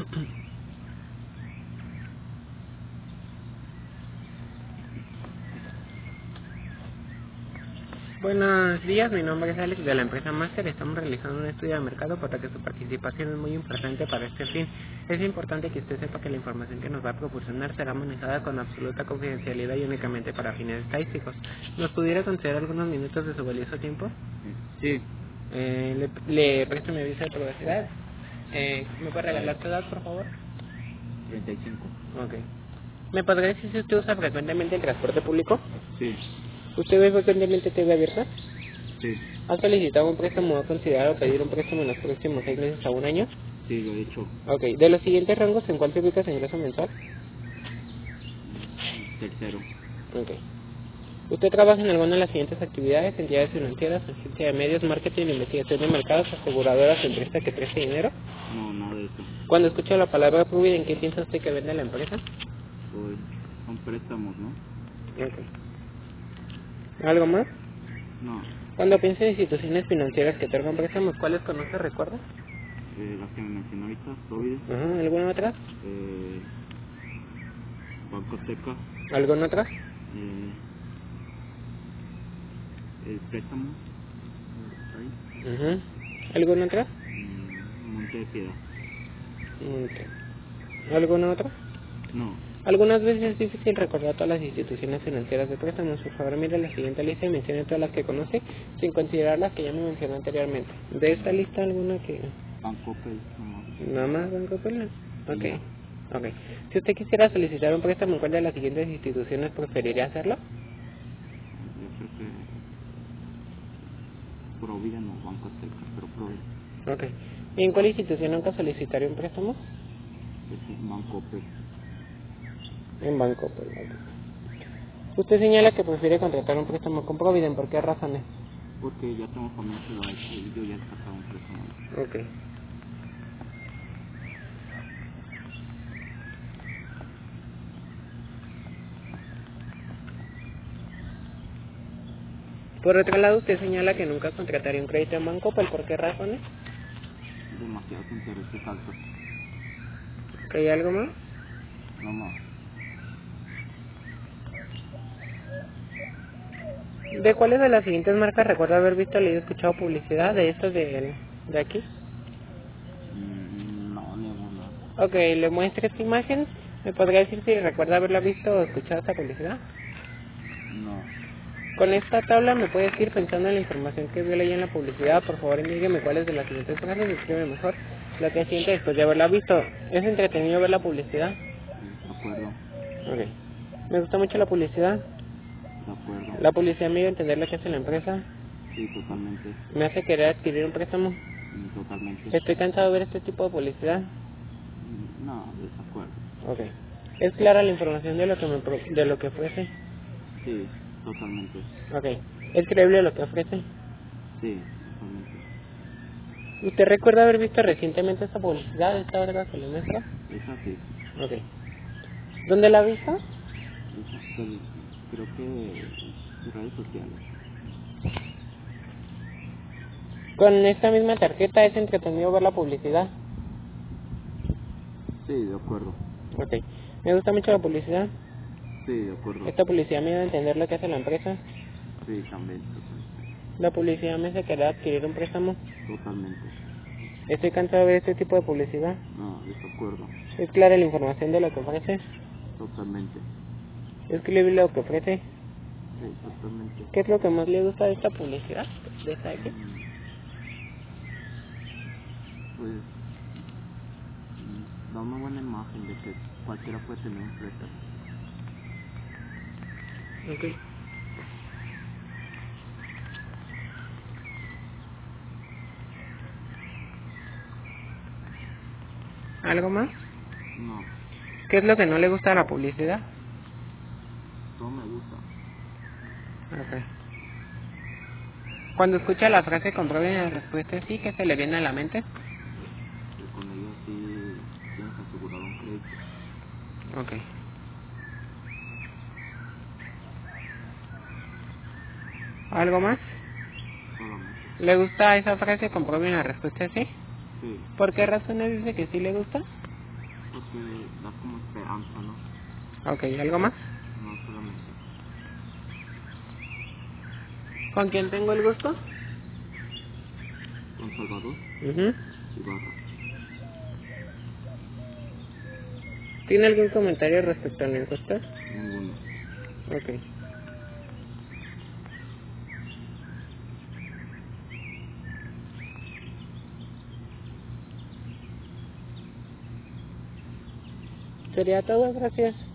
Buenos días, mi nombre es Alex de la empresa Master. Estamos realizando un estudio de mercado por lo que su participación es muy importante para este fin. Es importante que usted sepa que la información que nos va a proporcionar será manejada con absoluta confidencialidad y únicamente para fines estadísticos. ¿Nos pudiera conceder algunos minutos de su valioso tiempo? Sí, Le presto mi aviso de privacidad. ¿Me puede regalar su edad, por favor? 35. Ok. ¿Me podría decir si usted usa frecuentemente el transporte público? Sí, ¿Usted ve frecuentemente TV abierta? sí, ¿Ha solicitado un préstamo o ha considerado pedir un préstamo en los próximos 6 meses a un año? sí, lo he hecho. Ok. ¿De los siguientes rangos en cuál se ubica su ingreso mensual? Tercero. Ok. ¿Usted trabaja en alguna de las siguientes actividades: entidades financieras, agencia de medios, marketing, investigación de mercados, aseguradoras, empresa que preste dinero? No, nada de eso. Cuando escucha la palabra Providen, ¿en qué piensa usted que vende la empresa? Pues son préstamos, ¿no? Ok. ¿Algo más? No, Cuando piensa en instituciones financieras que otorgan préstamos, ¿cuáles conoce, recuerda? las que me mencionó ahorita, Provide, Ajá. ¿Alguna otra? Banco Azteca, ¿Alguna otra? el préstamo, ahí, Ajá. ¿Alguna otra? Monte de Piedad. Ok. ¿Alguna otra? No, Algunas veces es difícil recordar todas las instituciones financieras de préstamos. Por favor, mire la siguiente lista y mencione todas las que conoce, sin considerar las que ya me mencioné anteriormente. De esta lista, alguna que... Banco Pay, no. ¿Nada más, Banco Popular? Ok. Ya. Ok. Si usted quisiera solicitar un préstamo en cuál de las siguientes instituciones, ¿preferiría hacerlo? Yo creo que Provide no, Banco Azteca, pero Provide. Ok. ¿Y en cuál institución nunca solicitaría un préstamo? Es Banco Pay. En Banco Popular. Usted señala que prefiere contratar un préstamo con Provident. ¿Por qué razones? Porque ya tengo familia que lo ha hecho y yo ya he sacado un préstamo. Ok. Por otro lado, usted señala que nunca contrataría un crédito en Banco. ¿Por qué razones? Demasiados intereses altos. ¿Ok? ¿Hay algo más? No más. ¿De cuáles de las siguientes marcas recuerda haber visto, leído, escuchado publicidad de estos de aquí? No, ninguna. Ok, le muestro esta imagen. ¿Me podría decir si recuerda haberla visto o escuchado esta publicidad? No. Con esta tabla me puede ir pensando en la información que vio ahí en la publicidad. Por favor, indíqueme cuáles de las siguientes frases describe mejor lo que siente después de haberla visto. ¿Es entretenido ver la publicidad? De acuerdo. Ok. Me gusta mucho la publicidad. De acuerdo. La publicidad me ayuda a entender lo que hace la empresa. Sí, totalmente. Me hace querer adquirir un préstamo. Totalmente. Estoy cansado de ver este tipo de publicidad. No, desacuerdo. Ok. ¿Es clara la información de lo que de lo que ofrece? Sí, totalmente. Ok. ¿Es creíble lo que ofrece? Sí, totalmente. ¿Usted recuerda haber visto recientemente esta publicidad, esta otra que le muestro? Es así. Ok. ¿Dónde la ha visto? Creo que en redes sociales. Con esta misma tarjeta es entretenido ver la publicidad. Sí, de acuerdo. Ok. Me gusta mucho la publicidad. Sí, de acuerdo. Esta publicidad me ayuda a entender lo que hace la empresa. Sí, también, totalmente. La publicidad me hace querer adquirir un préstamo. Totalmente. Estoy cansado de ver este tipo de publicidad. No, desacuerdo. ¿Es clara la información de lo que ofrece? Totalmente. ¿Es creíble lo que ofrece? Sí, totalmente. ¿Qué es lo que más le gusta de esta publicidad? ¿De esta aquí? Pues da una buena imagen de que cualquiera puede tener un préstamo. Ok. ¿Algo más? No, ¿Qué es lo que no le gusta de la publicidad? todo me gusta. Ok. Cuando escucha la frase comprueben la respuesta sí, ¿qué se le viene a la mente? Que con ella sí tienes asegurado un crédito. Ok. ¿Algo más? Solamente. ¿Le gusta esa frase comprueben la respuesta sí? Sí, ¿Por qué razones dice que sí le gusta? porque da como esperanza, ¿no? Ok, ¿algo más? No solamente. ¿Con quién tengo el gusto? Con Salvador Ujú. Ibarra. ¿Tiene algún comentario respecto a la encuesta? Ninguno. Ok. Sería todo, gracias.